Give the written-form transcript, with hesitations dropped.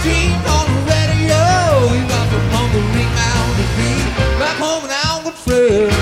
Dream on the radio, you got the hunger ring out the beat. Back home in Alfred.